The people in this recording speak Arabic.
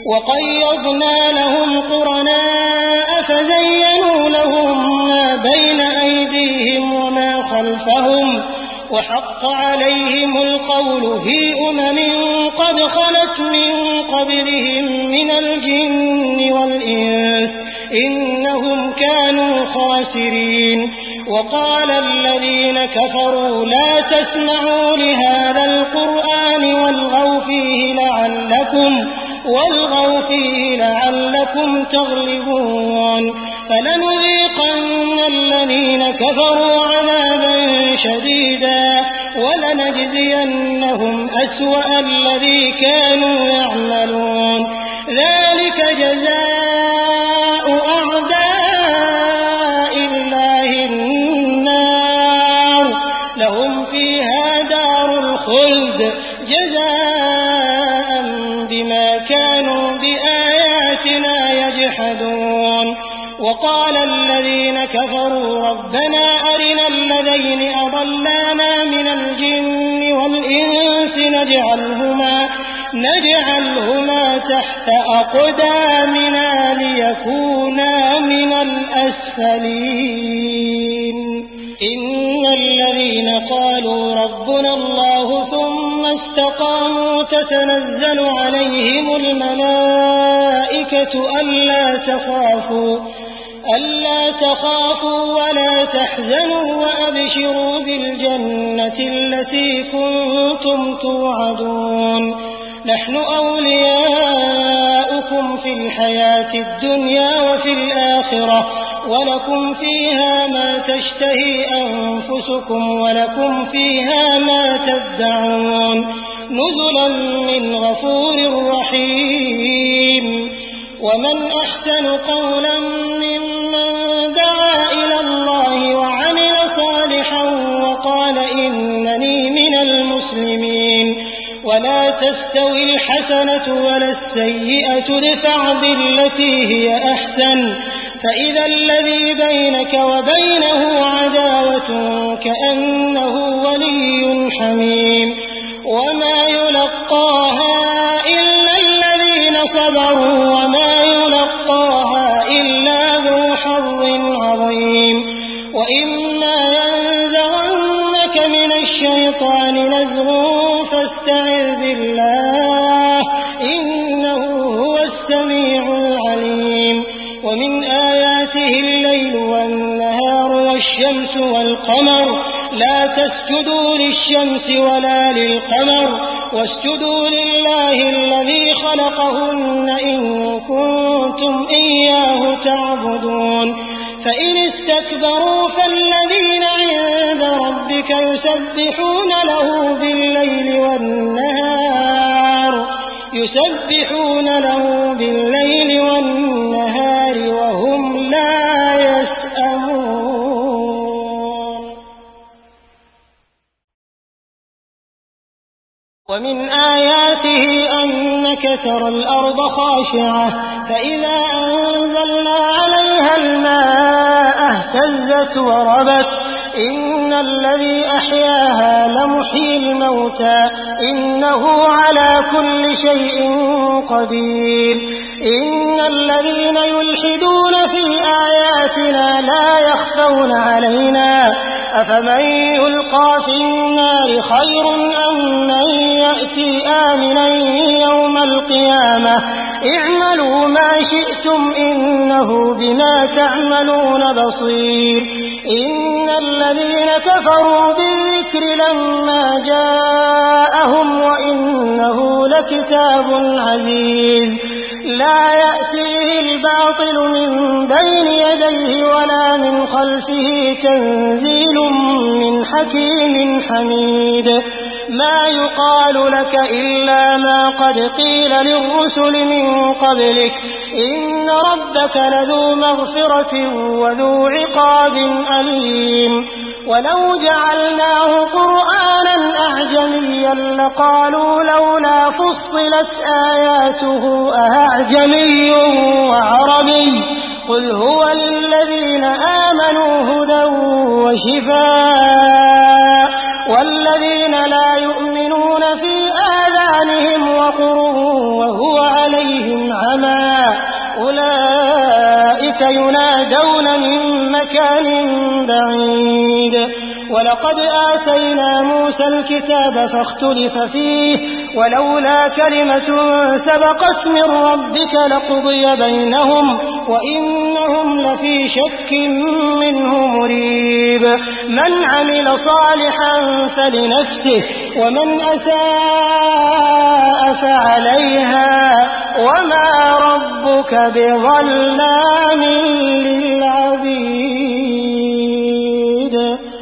وقيضنا لهم قرناء فزينوا لهم ما بين أيديهم وما خلفهم وحق عليهم القول في قد خلت من قبلهم من الجن والإنس إنهم كانوا خاسرين. وقال الذين كفروا لا تسمعوا لهذا القرآن والغوا فيه لعلكم تغلبون. فلنذيقن الذين كفروا عذابا شديدا ولنجزينهم أسوأ الذي كانوا يعملون. ذلك جزاء أعداء الله النار لهم فيها دار الخلد جزاء بما كانوا بآياتنا يجحدون. وقال الذين كفروا ربنا أرنا الذين أضلانا من الجن والإنس نجعلهما تحت أقدامنا ليكونا من الأسفلين. إن الذين قالوا ربنا الله ثم استقاموا تتنزل عليهم الملائكة ألا تخافوا ولا تحزنوا وأبشروا بالجنة التي كنتم توعدون. نحن أولياؤكم في الحياة الدنيا وفي الآخرة ولكم فيها ما تشتهي أنفسكم ولكم فيها ما تدعون نزلا من غفور رحيم. ومن أحسن قولا ممن دعا إلى الله وعمل صالحا وقال إنني من المسلمين. ولا تستوي الحسنة ولا السيئة ادفع بالتي هي أحسن فإذا الذي بينك وبينه عداوة كأنه ولي حميم. وما يلقاها إلا الذين صبروا وما يلقاها إلا ذو حظ عظيم. وإما ينزغنك من الشيطان نزغ فاستعذ بالله إنه هو السميع العليم. ومن آياته الليل والنهار والشمس والقمر لا تسجدوا للشمس ولا للقمر واسجدوا لله الذي خلقهن إن كنتم إياه تعبدون. فإن استكبروا فالذين عند ربك يسبحون له بالليل والنهار وهم لا يسأمون. ومن آياته أنك ترى الأرض خاشعة فإذا أنزلنا عليها الماء اهتزت وربت إن الذي أحياها لمحيي الموتى إنه على كل شيء قدير. إن الذين يلحدون في آياتنا لا يخفون علينا أفمن يلقى في النار خير أم من يأتي آمنا يوم القيامة اعملوا ما شئتم إنه بما تعملون بصير. إن الذين كفروا بالذكر لما جاءهم وإنه لكتاب عزيز لا يأتيه الباطل من بين يديه ولا من خلفه تنزيل من حكيم حميد. ما يقال لك إلا ما قد قيل للرسل من قبلك إن ربك لذو مغفرة وذو عقاب أليم. ولو جعلناه قرآنا أعجميا لقالوا لولا فصلت آياته أأعجمي وعربي قل هو للذين آمنوا هدى وشفاء والذين لا يؤمنون في آذانهم وقر وهو عليهم عمى أولئك ينادون من مكان بعيد ولقد آتينا موسى الكتاب فاختلف فيه ولولا كلمة سبقت من ربك لقضي بينهم وإنهم لفي شك منه مريب من عمل صالحا فلنفسه ومن أساء فعليها وما ربك بظلام للعبيد.